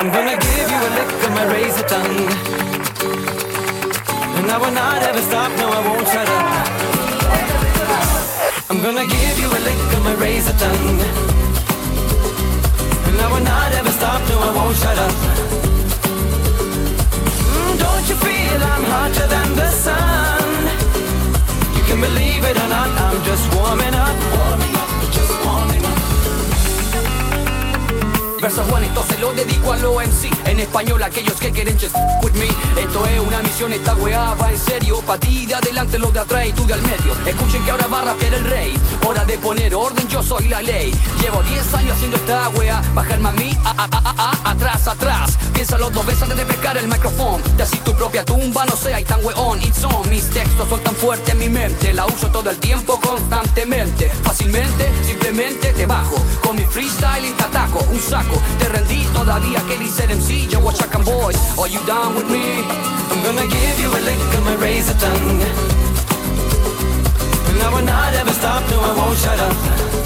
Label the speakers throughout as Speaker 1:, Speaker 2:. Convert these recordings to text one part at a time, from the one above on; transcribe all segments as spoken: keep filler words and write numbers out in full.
Speaker 1: I'm gonna give you a lick of my razor tongue, and I will not ever stop, no I won't shut up. I'm gonna give you a lick of my razor tongue, and I will not ever stop, no I won't shut up. Mm, don't you feel I'm hotter than the sun? You can believe it or not, I'm just warming up, warming up, just warming up.
Speaker 2: Verso Juan, esto se lo dedico a lo M C. En español, aquellos que quieren just with me. Esto es una misión, esta weá va en serio. Pa' ti de adelante, lo de atrás y tú de al medio. Escuchen que ahora va a rapear el rey. Hora de poner orden, yo soy la ley. Llevo diez años haciendo esta weá. Bajarme a mí, a, a, a, a, atrás, atrás. Piénsalo dos veces antes de pescar el micrófono. De así tu propia tumba, no sea, y tan weón, it's on. Mis textos son tan fuertes en mi mente. La uso todo el tiempo, constantemente. Fácilmente, simplemente te bajo. Con mi freestyling te ataco, un saco. Te rendí todavía, Kelly said M C, yo watch Chacan Boys, are you down with me?
Speaker 1: I'm gonna give you a lick of my razor tongue, and I will not ever stop, no I won't shut up.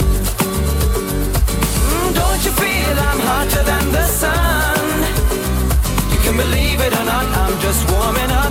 Speaker 1: Mm, don't you feel I'm hotter than the sun? You can believe it or not, I'm just warming up.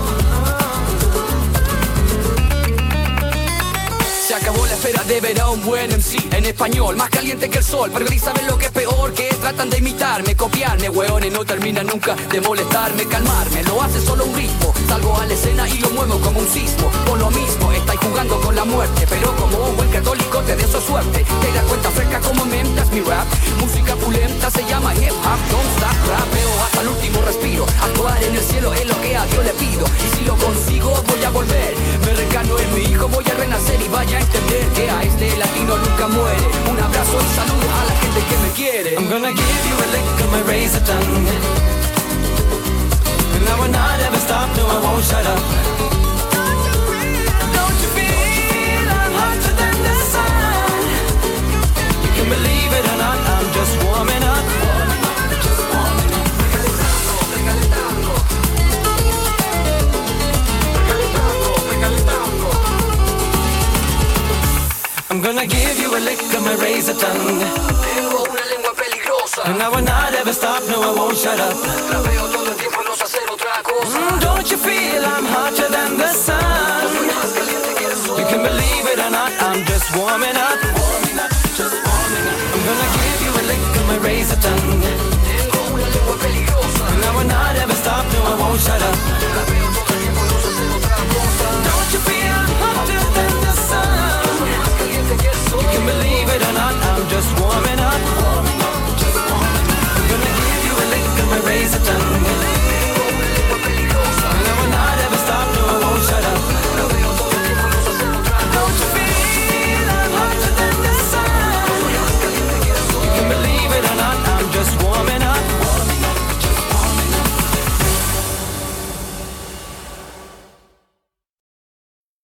Speaker 2: Se acabó la espera de ver a un buen M C en español, más caliente que el sol. Pero ni saben lo que es peor, que tratan de imitarme, copiarme. Hueones no terminan nunca de molestarme, calmarme. Lo hace solo un ritmo, salgo a la escena y lo muevo como un sismo. Por lo mismo, estáis jugando con la muerte, pero como un buen católico te deseo suerte. Te das cuenta fresca como mentas mi rap. Música pulenta se llama hip hop, don't stop. Rapeo hasta el último respiro. Actuar en el cielo es lo que a Dios le pido. Y si lo consigo voy a volver. Me reencarno en mi hijo, voy a renacer y vaya a entender que a este latino nunca muere. Un abrazo y saludo a la gente que me quiere.
Speaker 1: I'm gonna give you a lick of my razor tongue, and I will not ever stop, no I won't shut up. Don't you feel I'm hotter than the sun? You can believe it or not, I'm just warming up, warming up, just warming up.
Speaker 2: Recalentando, recalentando, recalentando.
Speaker 1: I'm gonna give you a lick of my razor tongue,
Speaker 2: Tengo una lengua peligrosa,
Speaker 1: and I will not ever stop, no I won't shut up.
Speaker 2: rapeo todo el tiempo y no sé hacer otra cosa.
Speaker 1: Mm, don't you feel I'm hotter than the sun?
Speaker 2: Soy más caliente que el sol.
Speaker 1: You can believe it or not, I'm just warming up, warming up, just warming up. I'm gonna give you a lick of my razor tongue,
Speaker 2: Tengo una lengua peligrosa,
Speaker 1: and I will not ever stop, no I won't shut up.
Speaker 2: rapeo todo